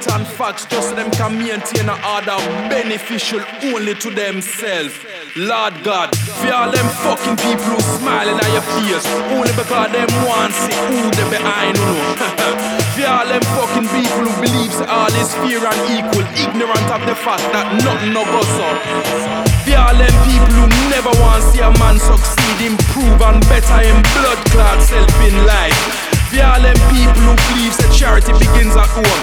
and facts just so them can maintain an order beneficial only to themselves. Lord God, for all them fucking people who smiling at your face only because them want to see who they behind you. For all them fucking people who believes all is fair and equal, ignorant of the fact that nothing no goes up. For all them people who never want to see a man succeed, improve and better in blood clot self in life. For all them people who believes that charity begins at home.